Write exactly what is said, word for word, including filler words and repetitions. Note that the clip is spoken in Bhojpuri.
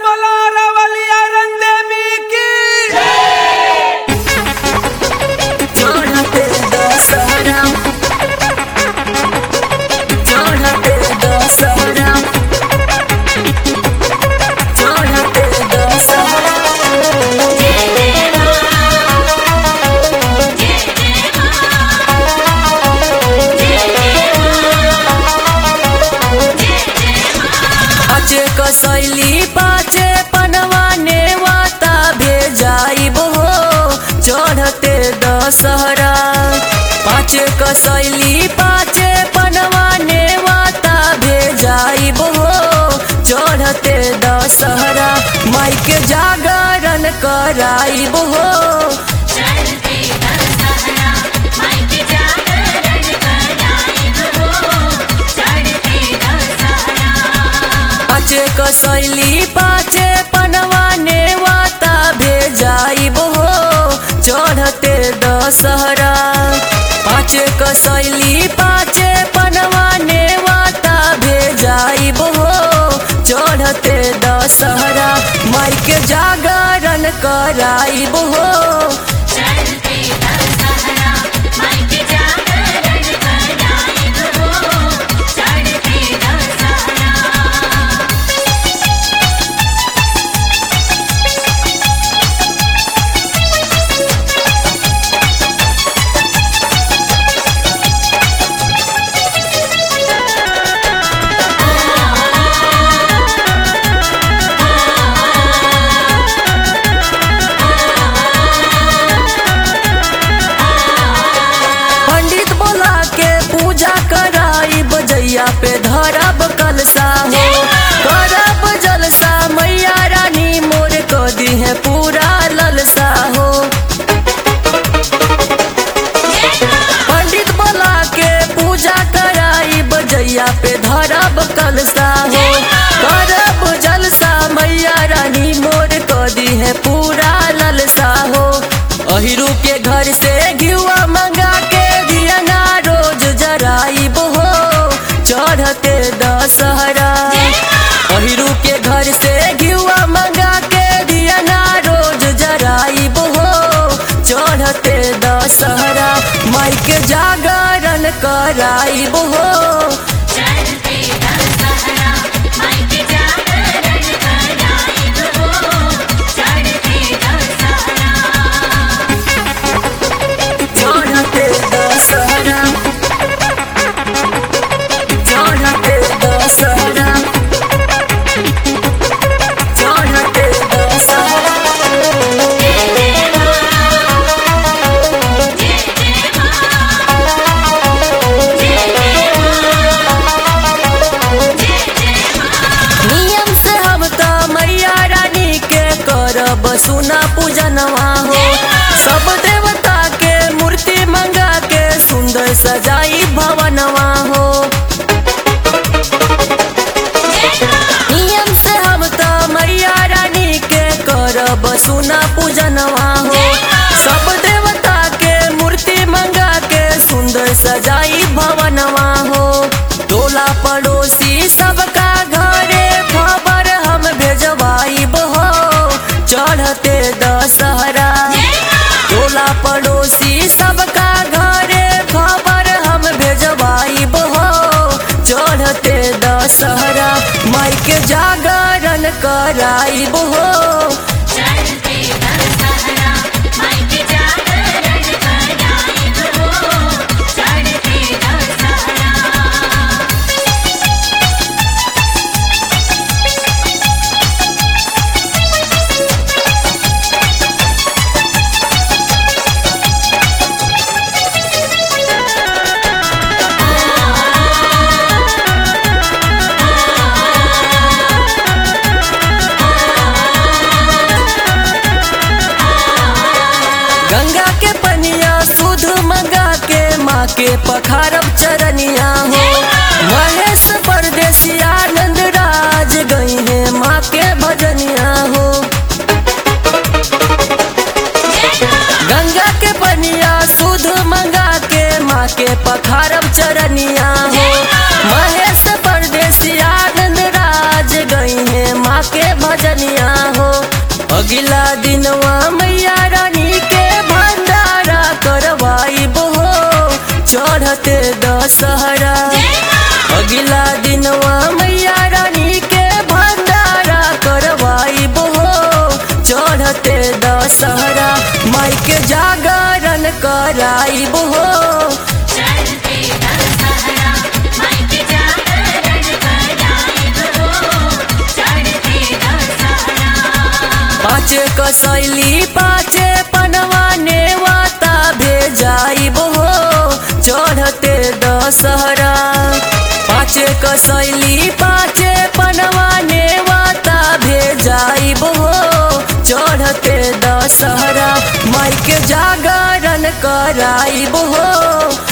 बोला रवलिया रंगदेवी की चढ़ते दशहरा चढ़ते दशहरा चढ़ते दशहरा पाँचे कसैली पाँचे पनवाने वाता भेजाइब हो चढ़ते दशहरा पाँचे कसैली पाँचे पनवाने वाता भेजाइब हो चढ़ते दशहरा माई के जागरण कराइब हो पाँचे कसैली पाँचे पनवाने वाता भेजाइब हो चढ़ते दशहरा पाँचे कसैली पाँचे पनवाने वाता भेजाइब हो चढ़ते दशहरा माई के जागरण कराइब हो बजैया पे धरब कलसा हो करब जलसा मैया रानी मोर को दी है पूरा ललसा हो पंडित बोला के पूजा कराई बजैया पे धरब कलसा हो करब जलसा मैया रानी मोर को दी है पूरा ललसा हो अहिरू के घर से घिउआ मंगा के दिया ना रोज जराइब हो चढ़ते दशहरा अहिरू के घर से घिउआ मंगा के दिया ना रोज जराइब हो चढ़ते दशहरा माई के जागरण कराइब हो चढ़ते दशहरा चढ़ते दशहरा चढ़ते दशहरा नियम से हम तो मैया रानी के करब सुना पूजनवा हो सब देवता के मूर्ति मंगा के सुंदर सजाई भवनवा हो नियम से हम तो मैया रानी के करब सुना पूजनवा हो सब देवता के मूर्ति मंगा के सुंदर सजाई भवनवा हो टोला पड़ोसी सबका घरे खबर हम भेजवाइब हो चढ़ते दशहरा टोला पड़ोसी सबका घरे खबर हम भेजवाइब हो चढ़ते दशहरा माई के जागरण कराइब हो गंगा के पनिया सुध मंगा के माँ के पखारब चरनिया हो महेश परदेसी आनंद राज गई है माँ के भजनिया हो गंगा के पनिया सुध मंगा के माँ के पखारब चरनिया हो महेश परदेसी आनंद राज गई है माँ के भजनिया अगला दिनवा मैया रानी के भंडारा करवाइब हो चढ़ते दशहरा। अगला दिनवा मैया रानी के भंडारा करवाइब हो चढ़ते दशहरा। माई के जागरण कराइब हो पाँच कसैली पाँचे पनवा नेवाता भेजाइब हो चढ़ते दशहरा। पाँच कसैली पाँचे पनवा नेवाता भेजाइब हो चढ़ते दशहरा। माई के जागरण कराइब हो